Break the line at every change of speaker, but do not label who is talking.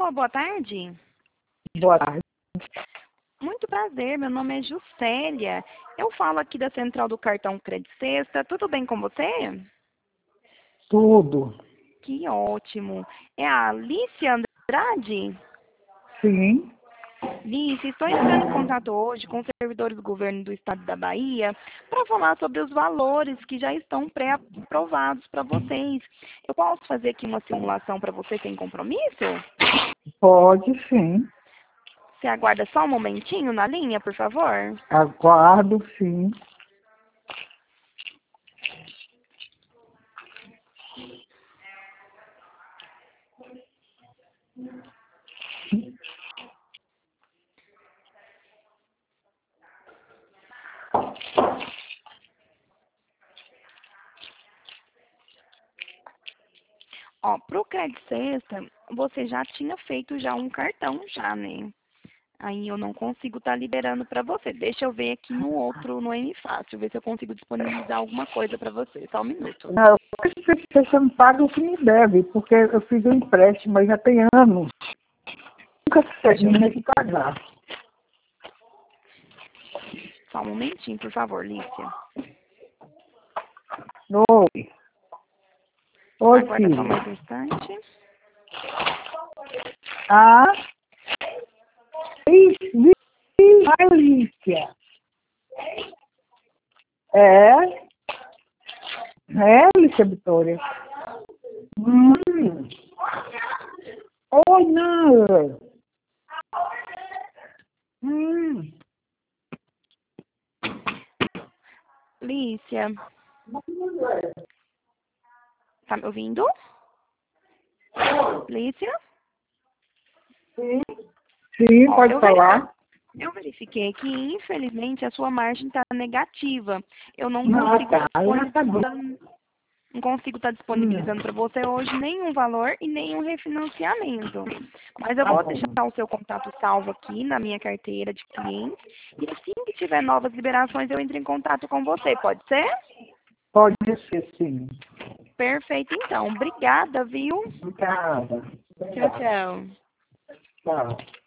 Alô, boa tarde.
Boa tarde.
Muito prazer, meu nome é Juscelia. Eu falo aqui da Central do Cartão Crédito Sexta. Tudo bem com você?
Tudo.
Que ótimo. É a Alice Andrade?
Sim.
Alice, estou entrando em contato hoje com os servidores do governo do estado da Bahia para falar sobre os valores que já estão pré-aprovados para vocês. Eu posso fazer aqui uma simulação para você sem compromisso?
Pode, sim.
Você aguarda só um momentinho na linha, por favor?
Aguardo, sim.
Ó, pro Crédito Sexta, você já tinha feito já um cartão já, né? Aí eu não consigo estar liberando para você. Deixa eu ver aqui no outro, no M Fácil, ver se eu consigo disponibilizar alguma coisa para você. Só um minuto.
Não, você me paga o que me deve, porque eu fiz um empréstimo, mas já tem anos. Nunca terminei de pagar.
Só um momentinho, por favor, Lícia.
Oi. Oi,
Aguarda só
filho.
mais um instante.
Ah, Alicia. É? É, Alicia Vitória. Hum. Oi, não. Hum.
Lícia, tá me ouvindo? Lícia?
Sim, sim,
Ó,
pode falar.
eu verifiquei aqui, infelizmente, a sua margem está negativa. Eu
Ah, tá. Já tá bom.
não consigo estar disponibilizando para você hoje nenhum valor e nenhum refinanciamento. Mas eu
Tá
vou
bom.
deixar o seu contato salvo aqui na minha carteira de clientes. E assim que tiver novas liberações, eu entro em contato com você. Pode ser?
Pode ser, sim.
Perfeito, então. Obrigada, viu?
Obrigada.
Tchau,
Obrigada.
tchau.
Tchau.